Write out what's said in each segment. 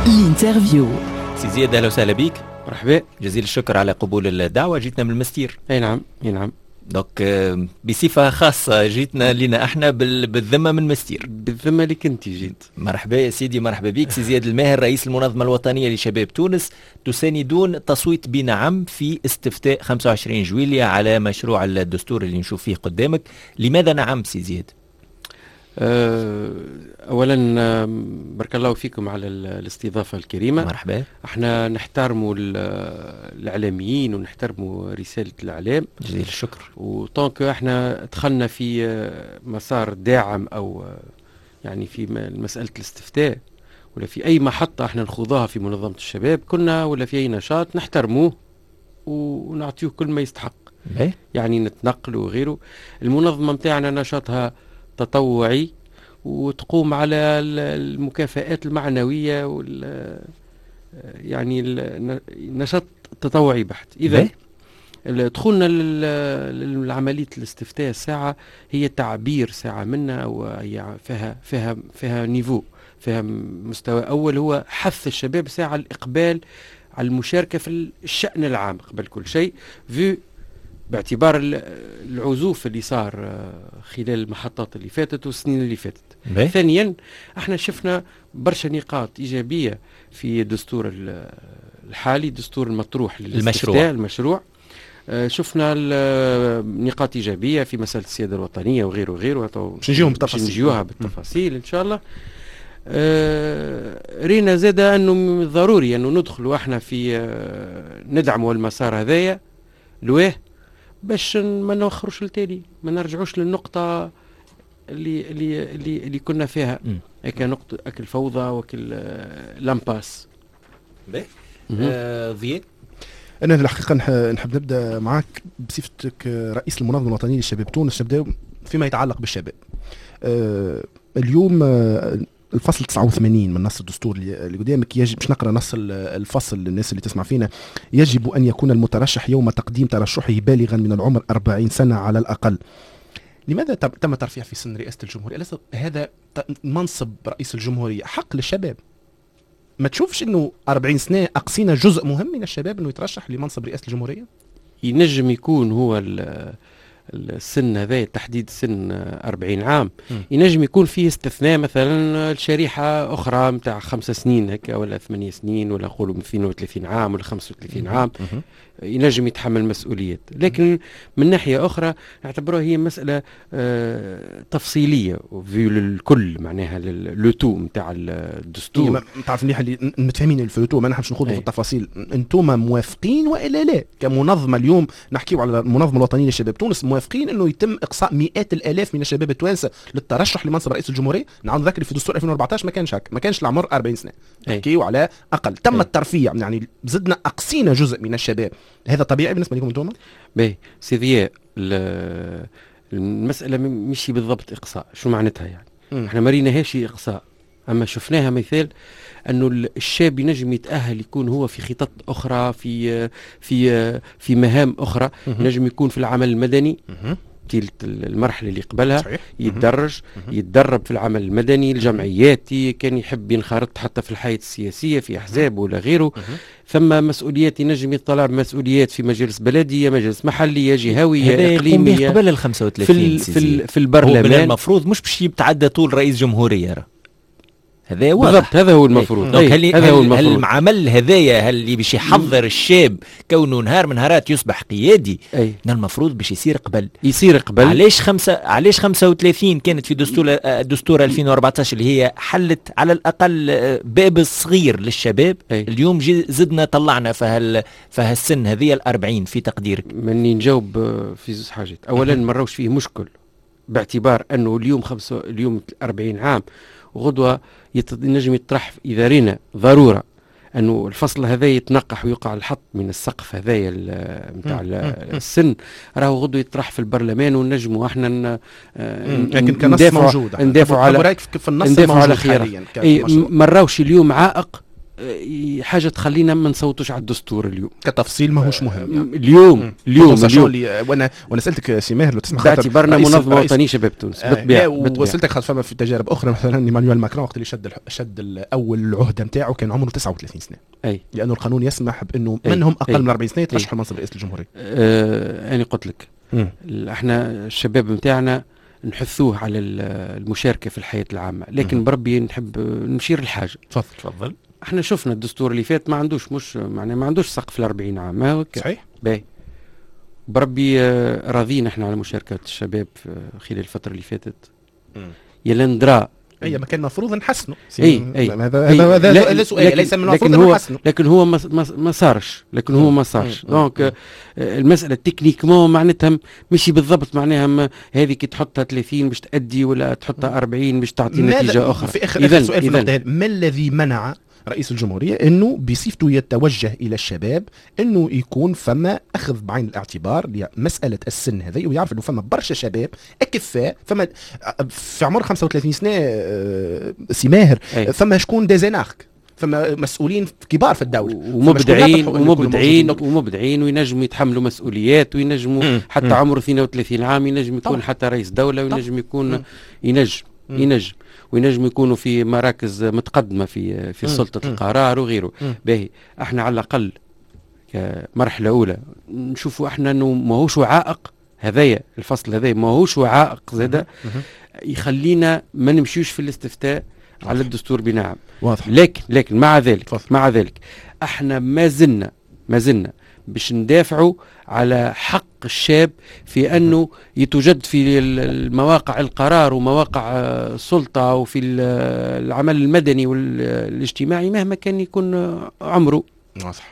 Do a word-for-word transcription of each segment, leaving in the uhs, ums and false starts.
الانترفيو. سي زياد اهلا وسهلا بك. مرحبا، جزيل الشكر على قبول الدعوه. جيتنا من المستير. اي نعم اي نعم دوك بصفه خاصه جيتنا لنا احنا بالذمه من المستير. بالذمه اللي كنتي جيت. مرحبا يا سيدي، مرحبا بك. سي زياد الماهر رئيس المنظمه الوطنيه لشباب تونس، تساندون تصويت بنعم في استفتاء خمسة وعشرين جويلية على مشروع الدستور اللي نشوف فيه قدامك. لماذا نعم سي زياد؟ أه اولا بارك الله فيكم على الاستضافه الكريمه. مرحبا. احنا نحترموا الاعلاميين ونحترموا رساله الاعلام. جزيل الشكر. وطونك احنا دخلنا في مسار داعم او يعني في مساله الاستفتاء ولا في اي محطه احنا نخوضها في منظمه الشباب كنا ولا في اي نشاط نحترموه ونعطيه كل ما يستحق. بي. يعني نتنقل وغيره. المنظمه متاعنا نشاطها تطوعي وتقوم على المكافآت المعنوية وال يعني النشاط تطوعي بحت. إذا دخولنا للعملية الاستفتاء ساعة هي تعبير ساعة منا وهي فيها فيها فيها نيفو، فيها مستوى أول هو حث الشباب ساعة الإقبال على المشاركة في الشأن العام قبل كل شيء، في باعتبار العزوف اللي صار خلال المحطات اللي فاتت والسنين اللي فاتت. بي. ثانيا احنا شفنا برشا نقاط إيجابية في الدستور الحالي، الدستور المطروح للاستفتاء المشروع. شفنا نقاط إيجابية في مسألة السيادة الوطنية وغيره وغيره. باش نجيوهم بالتفاصيل. نجيوها بالتفاصيل إن شاء الله. آه رينا زاد أنه ضروري أنه ندخلوا احنا في آه ندعموا المسار هذايا لواه باش ما نوخروش للتالي، ما نرجعوش للنقطة اللي اللي اللي, اللي كنا فيها هيك نقطة أكل فوضى وكل لامباس. باهي. آه ضياء، أنا الحقيقة نحب نبدأ معك بصفتك رئيس المنظمة الوطنية لشباب تونس. نبدأ فيما يتعلق بالشباب. آه اليوم آه الفصل تسعة وثمانين من نص الدستور اللي قدامك يجب، باش نقرا نص الفصل للناس اللي تسمع فينا: يجب أن يكون المترشح يوم تقديم ترشحه بالغا من العمر أربعين سنة على الأقل. لماذا تم ترفيع في سن رئاسة الجمهورية؟ هذا منصب رئيس الجمهورية حق للشباب. ما تشوفش أنه أربعين سنة أقصينا جزء مهم من الشباب أنه يترشح لمنصب رئاسة الجمهورية؟ ينجم يكون هو السن هذا تحديد سن أربعين عام م. ينجم يكون فيه استثناء، مثلا الشريحة أخرى متاع خمسة سنين هكا ولا ثمانية سنين ولا نقولوا اثنين وثلاثين عام ولا خمسة وثلاثين م. عام م. ينجم يتحمل مسؤوليات. لكن من ناحية أخرى نعتبرها هي مسألة آه تفصيلية في الكل، معناها اللوتو متاع الدستور. تعرف مليح اللي متفاهمين في اللوتو، ما نحبش نخوضوا في التفاصيل. أنتم موافقين وإلا لا كمنظمة؟ اليوم نحكيوا على المنظمة الوطنية لشباب تونس، موافقين انه يتم اقصاء مئات الالاف من الشباب التوانسه للترشح لمنصب رئيس الجمهوريه؟ نعاود نذكر في دستور ألفين وأربعة عشر ما كانش هكا، ما كانش العمر أربعين سنه، نحكيوا على اقل. تم أي. الترفيع، يعني زدنا اقصينا جزء من الشباب. هذا طبيعي بالنسبه لكم انتم؟ باهي سيدي، المساله مش بالضبط اقصاء. شو معناتها يعني؟ م. احنا ما ريناهاش اقصاء، اما شفناها مثال انه الشاب ينجم يتاهل يكون هو في خطط اخرى، في في في مهام اخرى. ينجم يكون في العمل المدني تلت المرحله اللي قبلها، صحيح. يتدرج يتدرب في العمل المدني الجمعياتي، كان يحب ينخرط حتى في الحياه السياسيه في احزاب ولا غيره. ثم مسؤوليات ينجم يطلع بمسؤوليات في مجلس بلديه، مجلس محليه، جهويه، اقليميه، قبل ال خمسة وثلاثين في في, في البرلمان. المفروض مش باش يتعدى طول رئيس جمهوريه. هذا بالضبط، هذا هو المفروض. أي. هل هذا هو المفروض. هل العمل هذايا هل اللي باش يحضر الشاب كونه نهار من نهارات يصبح قيادي؟ أي. المفروض باش يصير قبل يصير قبل. علاش خمسة علاش خمسة وثلاثين كانت في دستور دستور ألفين وأربعة عشر اللي هي حلت على الاقل باب صغير للشباب؟ أي. اليوم زدنا طلعنا فهال فهالسن هذه الأربعين في تقديرك؟ مني نجاوب في زوج حاجات. اولا ما راوش فيه مشكل باعتبار انه اليوم خمسة اليوم أربعين عام وغدوه ينجم يطرح إذا رينا ضرورة أنه الفصل هذا يتنقح ويقع الحط من السقف هذايا متاع السن، راهو غدو يطرح في البرلمان ونجموا احنا لكن كنص موجود ندافع على في النص ندافع على خيار. ما راوش اليوم عائق حاجه تخلينا ما نصوتوش على الدستور اليوم كتفصيل ماهوش مهم يعني. اليوم مم. اليوم, اليوم. اللي وانا وانا سالتك سي ماهر لو تسمح باعتبارنا منظمه وطنيه شباب تونس آه بالطبيعه وسالتك خاطر فما في تجارب اخرى مثلا ايمانويل ماكرون وقت اللي شد شد الاول العهده نتاعو كان عمره تسعة وثلاثين سنه اي لانه القانون يسمح بانه من هم اقل أي. من أربعين سنه يترشحوا لمنصب رئيس الجمهوريه. آه انا قلت لك احنا الشباب نتاعنا نحثوه على المشاركه في الحياه العامه، لكن بربي نحب نشير الحاجه. تفضل تفضل. احنا شفنا الدستور اللي فات ما عندوش مش معناه ما عندوش سقف الأربعين عام، ما هو صحيح باهي. بربي راضيين احنا على مشاركه الشباب خلال الفتره اللي فاتت. يلا ندرا اي ما كان المفروض نحسنه. اي اي هذا هذا هذا سؤال ليس من المفروض نحسنه، لكن هو ما ما صارش لكن هو ما صارش. دونك المساله تكنيكمون معناتها ماشي بالضبط، معناها هذه كي تحطها ثلاثين باش تأدي ولا تحطها أربعين باش تعطي نتيجه اخرى. في اخر إذن سؤال في النقطه هذه، ما الذي منع رئيس الجمهورية انه بصفته يتوجه الى الشباب انه يكون فما اخذ بعين الاعتبار لمسألة السن هذه، ويعرف انه فما برشا شباب اكفاء فما في عمر خمسة وثلاثين سنة سي ماهر، فما شكون ديزينارك، فما مسؤولين كبار في الدولة ومبدعين ومبدعين ومبدعين وينجموا يتحملوا مسؤوليات وينجموا مم. حتى مم. عمره اثنين وثلاثين عام ينجم يكون حتى رئيس دولة وينجم يكون مم. ينجم مم. ينجم وينجم يكونوا في مراكز متقدمة في في سلطة القرار وغيره. باهي احنا على الأقل كمرحلة أولى نشوفوا احنا انه ماهوش عائق، هذايا الفصل هذايا ماهوش عائق زاده يخلينا ما نمشيوش في الاستفتاء على الدستور بنعم. واضح. لكن لكن مع ذلك فضل. مع ذلك احنا ما زلنا ما زلنا باش ندافعوا على حق الشاب في أنه يتوجد في المواقع القرار ومواقع السلطة وفي العمل المدني والاجتماعي مهما كان يكون عمره. صح.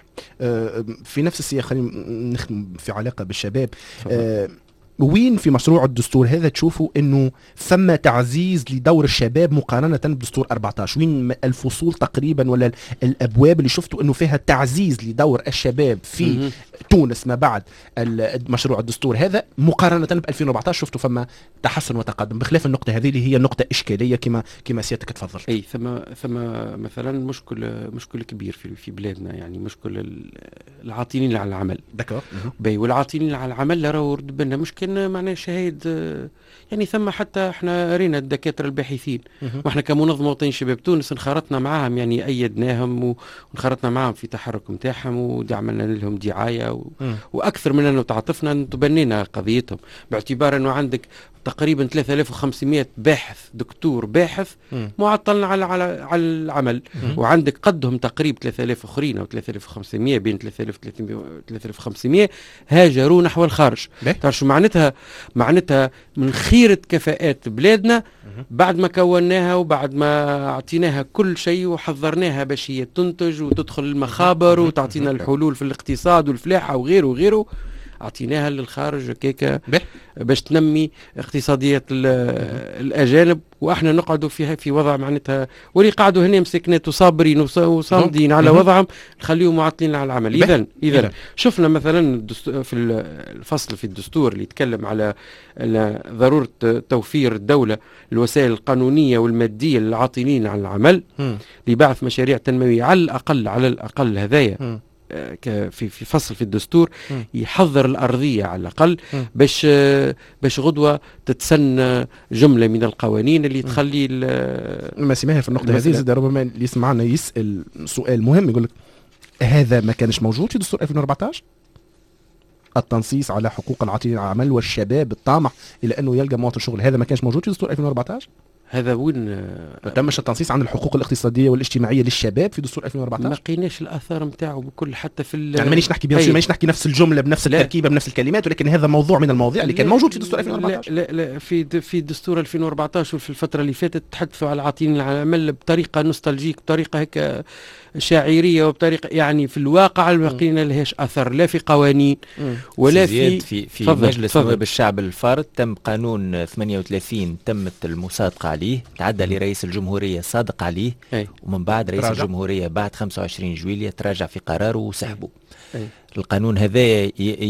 في نفس السياق خلينا نختم في علاقة بالشباب. أه وين في مشروع الدستور هذا تشوفوا انه ثم تعزيز لدور الشباب مقارنة بدستور أربعة عشر؟ وين الفصول تقريبا ولا الابواب اللي شفتوا انه فيها تعزيز لدور الشباب في تونس ما بعد مشروع الدستور هذا مقارنة ب ألفين وأربعة عشر؟ شفتوا فما تحسن وتقدم بخلاف النقطة هذه اللي هي نقطة إشكالية كما كما سيادتك تفضل. اي ثم ثم مثلا مشكل مشكل كبير في في بلادنا، يعني مشكل العاطلين على العمل. دكتور. باهي والعاطلين على العمل راهو رد بالنا مشكل معناه شهيد، يعني ثم حتى احنا رينا الدكاتره الباحثين واحنا كمنظمه وطنيه شباب تونس انخرطنا معاهم، يعني ايدناهم وانخرطنا معاهم في تحرك نتاعهم وعملنا لهم دعايه و... واكثر من انه تعاطفنا تبنينا قضيتهم، باعتبار انه عندك تقريبا ثلاثة آلاف وخمسمائة باحث دكتور باحث معطل على على على العمل، وعندك قدهم تقريبا ثلاثة آلاف اخرين او ثلاثة آلاف وخمسمائة بين ثلاثة آلاف وثلاثمائة وخمسمائة هاجروا نحو الخارج. تعرف شو معناتها؟ معناتها من خيرة كفاءات بلادنا بعد ما كوناها وبعد ما اعطيناها كل شيء وحضرناها باش هي تنتج وتدخل المخابر وتعطينا الحلول في الاقتصاد والفلاحة وغيره وغيره، اعطيناها للخارج كيكا باش تنمي اقتصادية الأجانب، وإحنا نقعدوا فيها في وضع معناتها واللي قعدوا هنا مسكنات وصابرين وصامدين على وضعهم نخليهم معطلين على العمل. إذن إذن شفنا مثلا في الفصل في الدستور اللي يتكلم على ضرورة توفير الدولة الوسائل القانونية والمادية للعاطلين عن العمل لبعث مشاريع تنموية على الأقل على الأقل هذايا في في فصل في الدستور م. يحضر الأرضية على الأقل باش باش غدوة تتسن جملة من القوانين اللي تخلي ما سمعها في النقطة هذه. زاد ربما اللي يسمعنا يسأل سؤال مهم، يقول لك هذا ما كانش موجود في دستور ألفين وأربعة عشر؟ التنصيص على حقوق العاطلين عن العمل والشباب الطامح إلى أنه يلقى مواطن شغل، هذا ما كانش موجود في دستور ألفين وأربعة عشر؟ هذا وين ما تمش التنصيص عن الحقوق الاقتصاديه والاجتماعيه للشباب في دستور ألفين وأربعة عشر؟ ما لقيناش الاثار نتاعو بكل حتى في يعني مانيش نحكي بيان مانيش نحكي نفس الجمله بنفس التركيبه بنفس الكلمات، ولكن هذا موضوع من المواضيع اللي كان موجود في دستور ألفين وأربعة عشر. لا لا, لا في في دستور ألفين وأربعة عشر وفي الفتره اللي فاتت تحدثوا على العاطلين عن العمل بطريقه نوستالجيك، بطريقه هيك شاعريه، وبطريقه يعني في الواقع ما لقينا لهاش اثر لا في قوانين ولا في في في مجلس نواب الشعب الفارض. تم قانون ثمانية وثلاثين تمت المصادقه عليه، تعدى لرئيس الجمهوريه صادق عليه أي. ومن بعد رئيس راجع. الجمهوريه بعد خمسة وعشرين جويلية تراجع في قراره وسحبه. أي. القانون هذا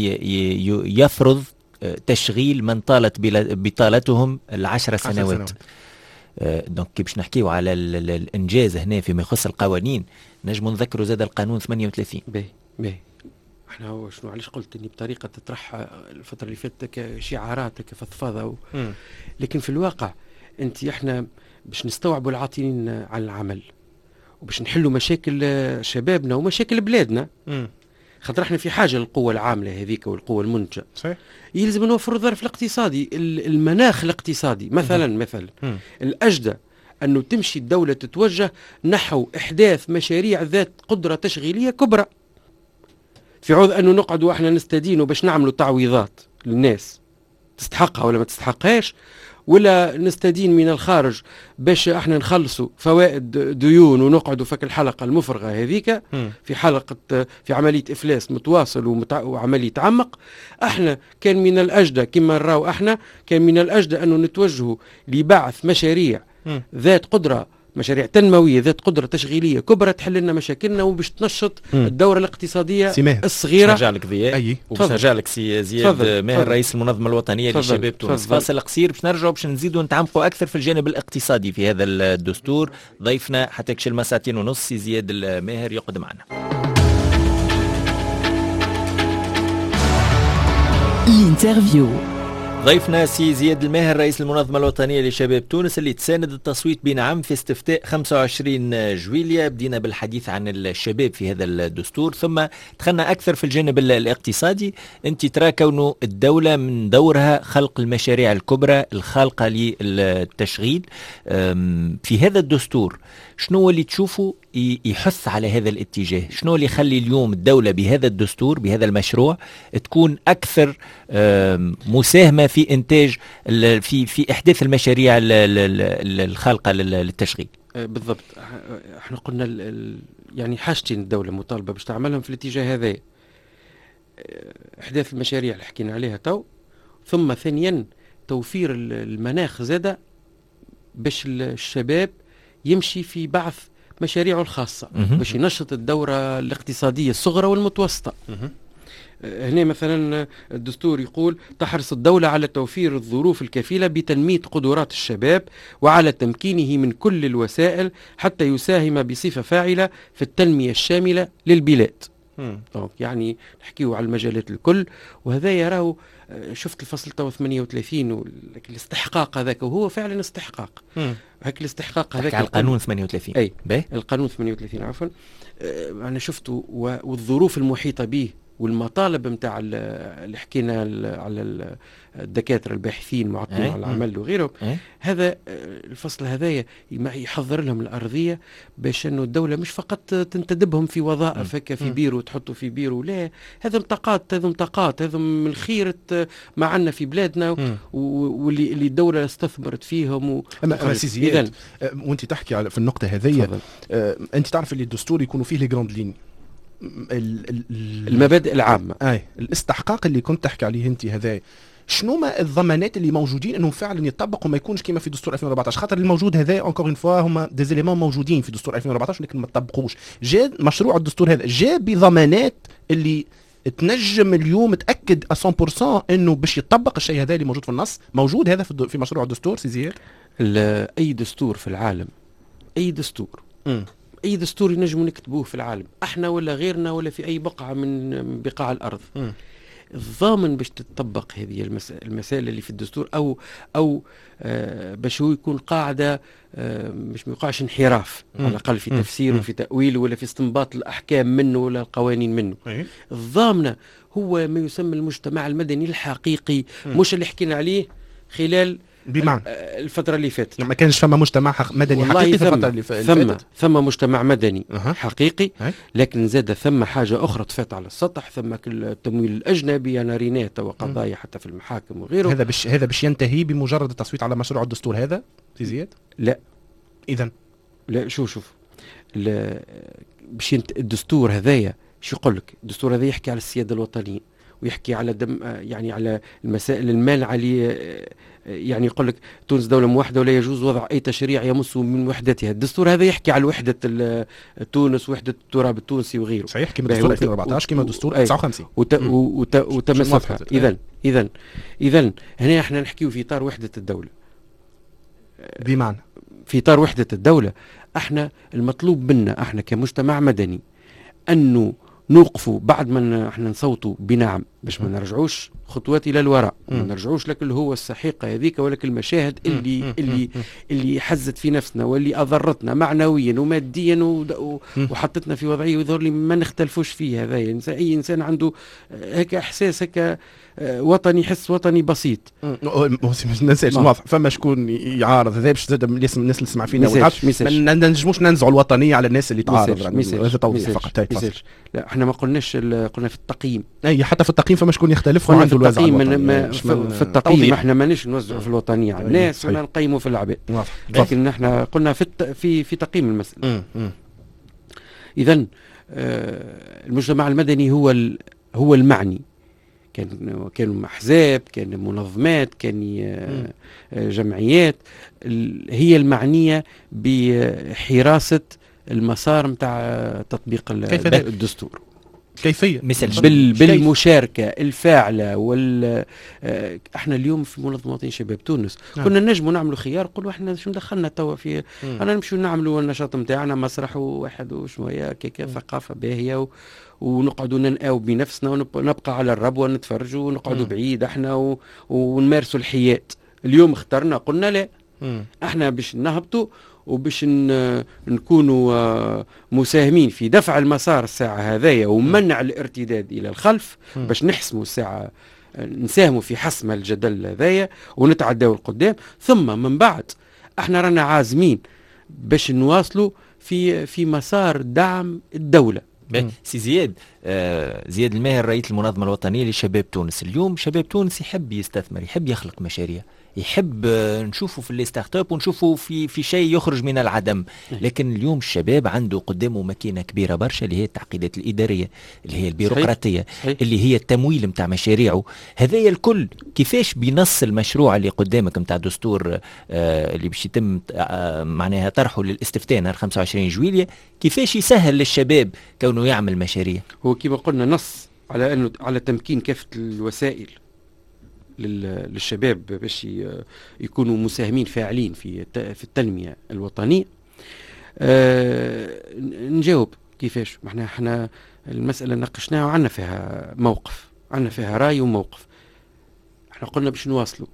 يفرض تشغيل من طالت بطالتهم العشر سنوات. دونك كي باش نحكيو على الانجاز هنا فيما يخص القوانين، نجم نذكروا زاد القانون ثمانية وثلاثين. باهي باهي احنا هو شنو علاش قلت اني بطريقه تطرح الفتره اللي فاتت كشعارات كفضفاضه و... لكن في الواقع انت احنا باش نستوعبوا العاطلين عن العمل وباش نحلوا مشاكل شبابنا ومشاكل بلادنا، خاطر احنا في حاجه للقوه العامله هذيك والقوه المنتجه. صحيح. يلزم نوفر الظرف الاقتصادي، المناخ الاقتصادي. مثلا م. مثلا م. الاجدى انه تمشي الدوله تتوجه نحو احداث مشاريع ذات قدره تشغيليه كبرى، في عوض انه نقعدوا احنا نستدينوا باش نعملوا تعويضات للناس تستحقها ولا ما تستحقهاش، ولا نستدين من الخارج باش احنا نخلصوا فوائد ديون ونقعدوا فك الحلقه المفرغه هذيك في حلقه في عمليه افلاس متواصل ومتع... وعمليه تعمق. احنا كان من الاجدى كما نراو احنا كان من الاجدى انه نتوجهوا لبعث مشاريع م. ذات قدره، مشاريع تنمويه ذات قدره تشغيليه كبرى تحل لنا مشاكلنا وباش تنشط م. الدوره الاقتصاديه الصغيره. نرجع لك ضياء اي ونرجع لك سي زياد ماهر رئيس المنظمه الوطنيه للشباب تونس. فاصل قصير باش نرجعوا باش نزيدوا نتعمقوا اكثر في الجانب الاقتصادي في هذا الدستور. ضيفنا حتى يكشل ساعتين ونص سي زياد الماهر يقعد معنا. الانترفيو. ضيفنا سي زياد الماهر رئيس المنظمة الوطنية لشباب تونس اللي تساند التصويت بنعم في استفتاء خمسة وعشرين جويلية. بدينا بالحديث عن الشباب في هذا الدستور ثم دخلنا أكثر في الجانب الاقتصادي. أنت ترى كونه الدولة من دورها خلق المشاريع الكبرى الخالقة للتشغيل في هذا الدستور، شنو اللي تشوفوا يحث على هذا الاتجاه؟ شنو اللي يخلي اليوم الدولة بهذا الدستور بهذا المشروع تكون أكثر مساهمة في إنتاج في في إحداث المشاريع الخالقة للتشغيل؟ بالضبط. احنا قلنا يعني حاجتين الدولة مطالبة باش تعملهم في الاتجاه هذا، إحداث المشاريع اللي حكينا عليها تو، ثم ثانيا توفير المناخ زادة باش الشباب يمشي في بعث مشاريعه الخاصة باش ينشط الدورة الاقتصادية الصغرى والمتوسطة. هنا مثلا الدستور يقول تحرص الدولة على توفير الظروف الكفيلة بتنمية قدرات الشباب وعلى تمكينه من كل الوسائل حتى يساهم بصفة فاعلة في التنمية الشاملة للبلاد. يعني نحكيه على المجالات الكل، وهذا يراه. شفت الفصل تو ثمانية وثلاثين والاستحقاق هذاك، وهو فعلا استحقاق. هيك الاستحقاق هذاك على القانون ثمانية وثلاثين. اي بيه؟ القانون ثمانية وثلاثين عفوا. أه انا شفته والظروف المحيطه به والمطالب نتاع اللي حكينا على الدكاتره الباحثين معطلين على العمل وغيره. أي. هذا الفصل هذايا يحضر لهم الارضيه باش انه الدوله مش فقط تنتدبهم في وظائف هكا في بيرو تحطوا في بيرو، لا، هذا طاقات هذا طاقات هذا من خيره ما عندنا في بلادنا واللي اللي الدوله استثمرت فيهم. و... اما سيزياد وانت تحكي على في النقطه هذيا، آه انت تعرف اللي الدستور يكونوا فيه لي جراند لين المبادئ العامه. اي الاستحقاق اللي كنت تحكي عليه انت هذا، شنو ما الضمانات اللي موجودين انهم فعلا يطبقوا ما يكونش كما في دستور ألفين وأربعطاش؟ خاطر الموجود هذا اونكور اون فوا هما دي زيليمون موجودين في دستور ألفين وأربعطاش لكن ما تطبقوش. جا مشروع الدستور هذا جا بضمانات اللي تنجم اليوم تاكد مية بالمية انه باش يطبق الشيء هذا اللي موجود في النص. موجود هذا في مشروع الدستور سي زياد؟ اي دستور في العالم، اي دستور م. اي دستور ينجموا نكتبوه في العالم، احنا ولا غيرنا ولا في اي بقعه من بقاع الارض، م. الضامن باش تطبق هذه المسائل, المسائل اللي في الدستور او او آه باش هو يكون قاعده آه باش ما يوقعش انحراف م. على الاقل في تفسيره وفي تاويله ولا في استنباط الاحكام منه ولا القوانين منه. أيه؟ الضامنه هو ما يسمى المجتمع المدني الحقيقي، م. مش اللي حكينا عليه خلال بمعنى الفترة اللي فاتت. ما كانش فما مجتمع مدني حقيقي في الفترة اللي فاتت. ثم ثم مجتمع مدني أه. حقيقي، لكن زاد ثم حاجة أخرى طفت على السطح، ثم التمويل الأجنبي أنا ريناته وقضايا حتى في المحاكم وغيره. هذا بش هذا باش ينتهي بمجرد التصويت على مشروع الدستور هذا سي زياد؟ لا إذن لا. شوف شوف باش ينت... الدستور هذايا شو يقول لك؟ الدستور هذا يحكي على السيادة الوطنية ويحكي على دم يعني على المسائل المانعة اللي يعني يقول لك تونس دولة موحدة ولا يجوز وضع أي تشريع يمس من وحدتها. الدستور هذا يحكي على وحدة تونس وحدة التراب التونسي وغيره. صحيح كما دستور ألفين وأربعطاش كما دستور تسعة وخمسين وتمسكها. إذن إذن إذن هنا احنا نحكيو في إطار وحدة الدولة. بمعنى في اطار وحده الدوله. احنا المطلوب منا احنا كمجتمع مدني انه نوقفوا بعد ما احنا نصوتوا بنعم باش ما نرجعوش خطوات الى الوراء، ما نرجعوش لك اللي هو السحيقه هذيك ولك المشاهد اللي اللي اللي حزت في نفسنا واللي اضرتنا معنويا وماديا وحطتنا في وضعيه يظهر لي ما نختلفوش فيه. هذا إنسان اي انسان عنده هيك احساس هيك وطني، يحس وطني بسيط. ما ننساش واضح فما شكون يعارض هذا باش زاد الناس اللي تسمع فينا ما ننجموش ننزعوا الوطنيه على الناس اللي تعارض. هذا توضيح فقط. لا احنا ما قلناش، قلنا في التقييم. اي حتى في التقييم فما شكون يختلف وعنده الوزع الوطني. في التقييم احنا مانيش نوزعوا في الوطنيه على الناس ولا نقيموا في العباد، لكن احنا قلنا في في في تقييم المساله. اذا آه المجتمع المدني هو هو المعني. كان كانوا احزاب، كان منظمات، كان آه جمعيات هي المعنيه بحراسه المسار نتاع تطبيق الدستور. كيفية بال بالمشاركة الفاعلة وال احنا اليوم في منظمة وطنية شباب تونس آه. كنا نجموا نعملوا خيار، قولوا احنا شو دخلنا توا في مم. انا نمشوا نعملوا النشاط نتاعنا مسرح واحد وشوية كيكا ثقافة باهية و... ونقعدوا ننقاو بنفسنا ونبقى على الربوة نتفرجوا ونقعدوا بعيد احنا و... ونمارسوا الحياة. اليوم اخترنا قلنا لا مم. احنا باش نهبطوا وباش نكونوا مساهمين في دفع المسار الساعة هذايا ومنع الارتداد إلى الخلف، باش نحسموا الساعة نساهموا في حسم الجدل هذايا ونتعداو القدام. ثم من بعد احنا رانا عازمين باش نواصلوا في في مسار دعم الدولة. سي زياد آه زياد الماهر رئيس المنظمة الوطنية لشباب تونس. اليوم شباب تونس يحب يستثمر، يحب يخلق مشاريع، يحب نشوفه في الستارت اب ونشوفه في في شيء يخرج من العدم. لكن اليوم الشباب عنده قدامه ماكينه كبيره برشا اللي هي التعقيدات الاداريه، اللي هي البيروقراطيه، صحيح. اللي هي التمويل نتاع مشاريعه. هذايا الكل كيفاش بينص المشروع اللي قدامك نتاع دستور آه اللي باش يتم آه معناها طرحه للاستفتاء نهار خمسة وعشرين جويلية، كيفاش يسهل للشباب كونه يعمل مشاريع؟ هو كما قلنا نص على انه على تمكين كافه الوسائل للشباب باش يكونوا مساهمين فاعلين في في التنميه الوطنيه. أه نجاوب كيفاش؟ احنا احنا المساله ناقشناها وعندنا فيها موقف، عندنا فيها راي وموقف. احنا قلنا باش نواصلوا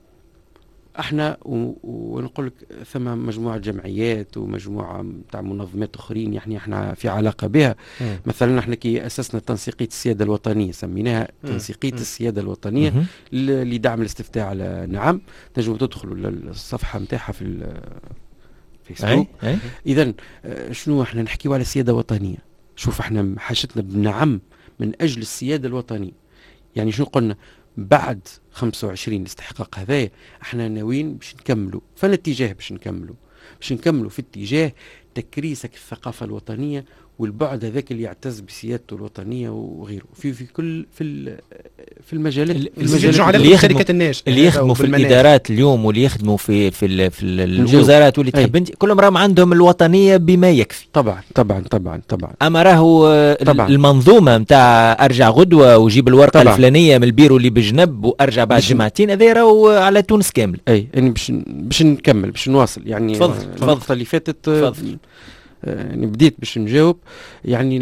احنا ونقول لك ثم مجموعه جمعيات ومجموعه تاع منظمات اخرين يعني احنا في علاقه بها. م. مثلا احنا كي اسسنا تنسيقيه السياده الوطنيه سميناها تنسيقيه م. السياده الوطنيه م. لدعم الاستفتاء على نعم. تنجموا تدخلوا للصفحه نتاعها في الفيسبوك. اذا شنو احنا نحكيوا على السياده الوطنيه؟ شوف احنا حاجتنا بنعم من اجل السياده الوطنيه. يعني شنو قلنا؟ بعد خمسة وعشرين الاستحقاق هذايا احنا ناويين باش نكملوا فالاتجاه باش نكملوا باش نكملوا في اتجاه تكريسك الثقافة الوطنية والبعد هذاك اللي يعتز بسيادته الوطنية وغيره في في كل في في المجالات المجالات اللي يخدموا الناس اللي يخدموا في الإدارات اليوم واللي يخدموا في في في الوزارات واللي تحب انت كلهم راهم عندهم الوطنية بما يكفي. طبعا طبعا طبعا طبعا اما راهو المنظومة نتاع ارجع غدوة وجيب الورقة طبعًا. الفلانية من البيرو اللي بجنب وارجع بعد جمعتين هذا راهو على تونس كامل. اي يعني باش باش نكمل باش نواصل يعني الفترة اللي فاتت تفضل. يعني بديت باش نجاوب يعني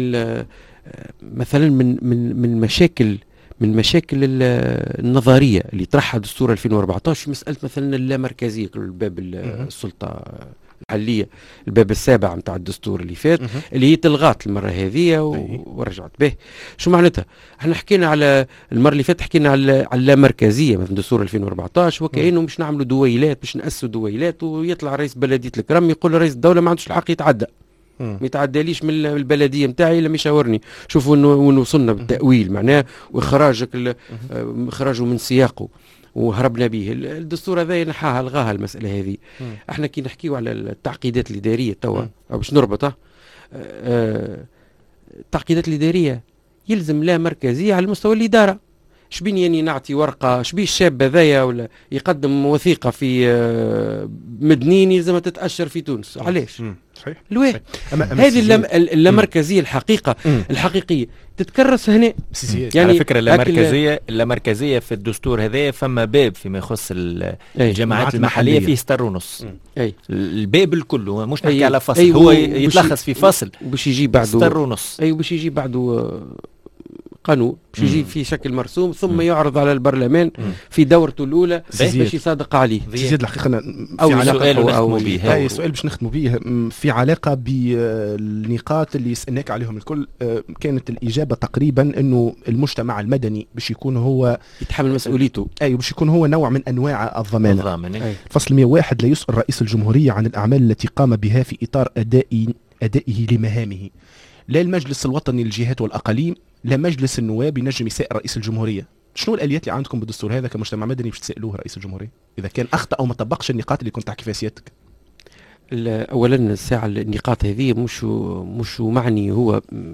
مثلا من من من مشاكل من مشاكل النظريه اللي طرحها دستور ألفين وأربعطاش مساله مثلا اللامركزيه الباب السلطه الحليه الباب السابع نتاع الدستور اللي فات اللي هي تلغات المره هذه ورجعت به. شو معناتها؟ احنا حكينا على المره اللي فاتت حكينا على على اللامركزيه مثلا دستور ألفين وأربعطاش وكانه مش نعملوا دويلات باش ناسسوا دويلات ويطلع رئيس بلديه الكرم يقول رئيس الدوله ما عندوش الحق يتعدى ما يتعداليش من البلديه نتاعي لما يشاورني. شوفوا انه وين وصلنا بالتاويل معناه واخراجك اخراجه من سياقه وهربنا به. الدستور هذا نحاها الغاها المساله هذه. احنا كي نحكيو على التعقيدات الاداريه توا باش نربطها التعقيدات الاداريه يلزم لا مركزيه على مستوى الاداره. شبين يعني نعطي ورقه شبيه الشاب هذايا ولا يقدم وثيقه في مدنيين يلزم تتاشر في تونس؟ علاش؟ صحيح الواه أما أما هذه السيزياد- اللام- اللامركزيه الحقيقه مم. الحقيقيه تتكرس هنا. السيزياد. يعني على فكره هاك اللامركزيه اللامركزيه في الدستور هذا فما باب فيما يخص ال- أي. الجماعات الجماعات المحليه المحلية. فيه ستار ونص. مم. اي الباب الكل هو مش نحكي أي. على فصل أي هو وبش- يتلخص في فصل وباش يجي بعده ستار ونص. اي وباش يجي بعده آه، قانون باش يجي مم. في شكل مرسوم ثم مم. يعرض على البرلمان مم. في دورته الاولى سيزياد. باش يصادق عليه. السيزياد الحقيقه أنا أو في علاقه سؤال أو- ونختموا أو- به اي سؤال باش نختموا به م، في علاقه بالنقاط اللي سالناك عليهم الكل. آه، كانت الاجابه تقريبا انه المجتمع المدني باش يكون هو يتحمل مسؤوليته. اي باش يكون هو نوع من انواع الضمانه. الضامن. أي. فصل مئة وواحد لا يسأل رئيس الجمهوريه عن الاعمال التي قام بها في اطار اداء ادائه لمهامه. لا المجلس الوطني للجهات والاقاليم لا مجلس النواب ينجم يسائل رئيس الجمهوريه. شنو الاليات اللي عندكم بالدستور هذا كمجتمع مدني باش تسالوه رئيس الجمهوريه اذا كان اخطا او ما طبقش النقاط اللي كنت تحكي فيها سيادتك؟ ال- اولا الساعه النقاط هذه مش مش معني هو م،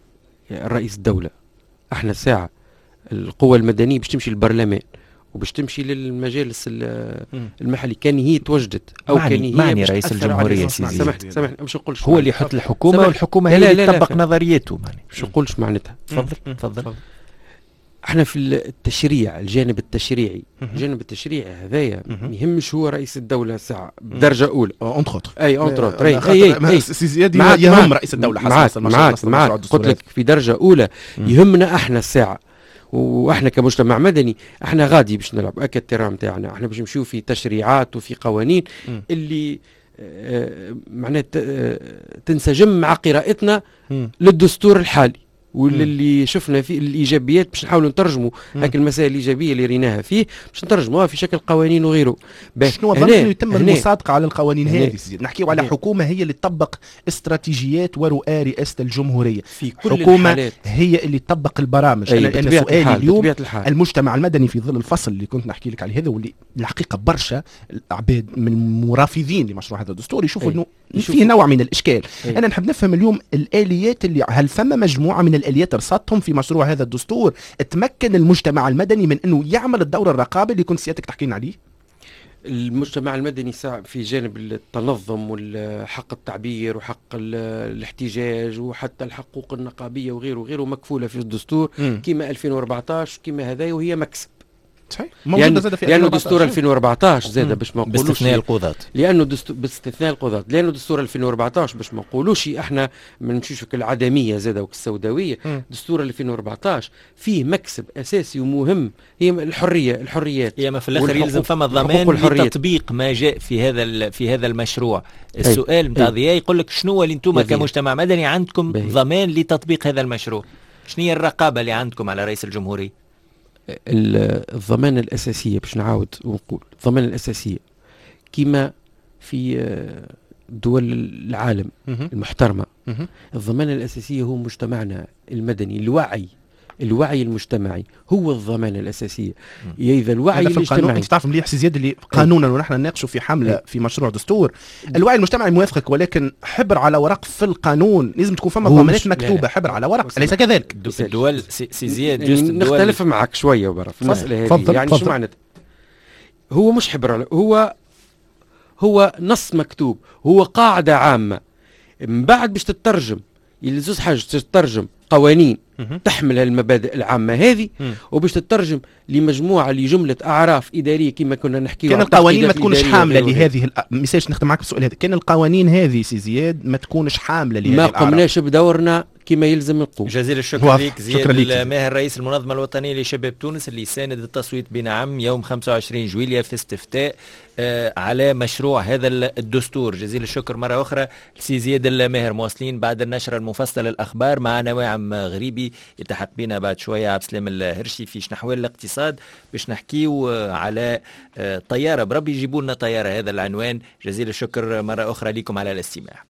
رئيس الدوله. احنا الساعه القوى المدنيه باش تمشي للبرلمان وباش تمشي للمجالس ال- مم. المحلي كان هي توجدت او معني- كان هي معني باش رئيس تأثر الجمهورية على- سيدي. سامحني سامحني مش نقولش هو اللي يحط الحكومه سامح. والحكومه لا هي لا اللي لا لا تطبق فهم. نظريته يعني. مش نقولش معناتها. تفضل تفضل. احنا في التشريع الجانب التشريعي مهم. الجانب التشريعي هذايا مهم. ما يهمش هو رئيس الدوله ساعه بدرجه اولى. اونتر اوتر اي اونتر اي اي اي سيزياد معاك- يهم معاك- رئيس الدوله حسب معاك نص المشروع- معاك نص المشروع معاك الدستوري. قلت لك في درجه اولى مم. يهمنا احنا الساعه واحنا كمجتمع مدني احنا غادي باش نلعب اكا التيران نتاعنا احنا باش نمشيو في تشريعات وفي قوانين مم. اللي آه، معناتها آه، تنسجم مع قراءتنا مم. للدستور الحالي واللي شفنا فيه الايجابيات باش نحاولوا نترجموا هاك المسائل الايجابيه اللي ريناها فيه باش نترجموها في شكل قوانين وغيره. باهي، شنو هنا- الظن انه يتم هنا المصادقه على القوانين هنا- هذه سيدي؟ نحكيو على هنا. حكومه هي اللي تطبق استراتيجيات ورؤى رئاسه الجمهوريه. في كل حكومه الحالات هي اللي تطبق البرامج. أي، انا انا بطبيعة سؤالي الحال، اليوم بطبيعة الحال. المجتمع المدني في ظل الفصل اللي كنت نحكي لك عليه هذا واللي الحقيقه برشا العباد من المرافضين لمشروع هذا الدستور يشوفوا أي. انه يشوفوا- فيه نوع من الاشكال. أي. انا نحب نفهم اليوم الاليات اللي هل فما مجموعه من الاليات رصدتهم في مشروع هذا الدستور تمكن المجتمع المدني من انه يعمل الدور الرقابي اللي كنت سيادتك تحكي لنا عليه؟ المجتمع المدني ساعة في جانب التنظم وحق التعبير وحق ال- الاحتجاج وحتى الحقوق النقابية وغيره وغيره مكفولة في الدستور مم. كما ألفين وأربعطاش كما هذا وهي مكسب. صحيح لأن موجوده زاد في لأنه ألفين وأربعطاش. دستور ألفين وأربعطاش زاد مم. باش ما نقولوش باستثناء القضاة. لانه دستور باستثناء القضاة لانه دستور ألفين وأربعطاش باش ما نقولوش احنا ما نمشيوش في العدميه زاده والسوداويه. مم. دستور ألفين وأربعطاش فيه مكسب اساسي ومهم هي الحريه الحريات يا ما في الاخر والحقوق- يلزم فما الحقوق ضمان والحريات. لتطبيق ما جاء في هذا ال- في هذا المشروع. السؤال نتاع أي. ضياء يقول لك شنو اللي انتم يا ضياء. كمجتمع مدني عندكم باهي. ضمان لتطبيق هذا المشروع؟ شنو هي الرقابه اللي عندكم على رئيس الجمهوريه؟ ال- الضمانة الأساسية باش نعاود ونقول الضمانة الأساسية كما في آه، دول العالم مهم. المحترمة. مهم. الضمانة الأساسية هو مجتمعنا المدني الوعي الوعي المجتمعي هو الضمانة الأساسية. إذا الوعي هذا في القانون المجتمعي انت تعرف مليح سي زياد اللي قانونا ونحن نناقشوا في حمله في مشروع دستور الوعي المجتمعي موافقك ولكن حبر على ورق في القانون لازم تكون فما هو ضمانات مش- مكتوبه لا لا. حبر على ورق بس- اليس كذلك؟ الدو- الدول سي سي زياد يعني جوست الدول نختلف معك شوية برا في المسألة هذه. تفضل، يعني تفضل. شو معناتها؟ هو مش حبر على هو هو نص مكتوب هو قاعدة عامة من بعد باش تترجم يلزوز حاجة تترجم قوانين مهم. تحمل المبادئ العامة هذه مم. وباش تترجم لمجموعة لجملة أعراف إدارية كما كنا نحكي كان القوانين ما تكونش حامله لهذه مثالش نختم معك بالسؤال هذا كان القوانين هذه سي زياد ما تكونش حامله لهذه ما الأعراف. قمناش بدورنا كما يلزم نقوم. جزيل الشكر واضح. لك شكرا زياد ليك. الماهر رئيس المنظمة الوطنية لشباب تونس اللي ساند التصويت بنعم يوم خمسة وعشرين جويلية في استفتاء آه على مشروع هذا الدستور. جزيل الشكر مرة أخرى لسي زياد الماهر. مواصلين بعد النشرة المفصلة الأخبار مع نواعم غريبي يلتحق بنا بعد شوية عبد السلام الهرشي في شنحوال الاقتصاد باش نحكيو على آه طيارة بربي يجيبوا لنا طيارة. هذا العنوان. جزيل الشكر مرة أخرى لكم على الاستماع.